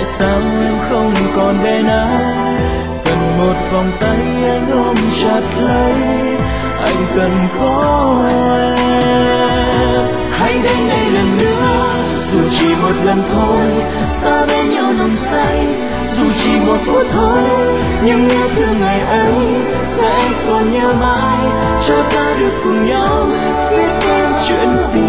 sao em không còn bên anh? Cần một vòng tay anh ôm chặt lấy, anh cần có em. Hãy đến đây lần nữa, dù chỉ một lần thôi, ta bên nhau nồng say, dù chỉ một phút thôi, nhưng nhớ thương ngày ấy sẽ còn nhớ mãi. Cho ta được cùng nhau viết nên chuyện tình.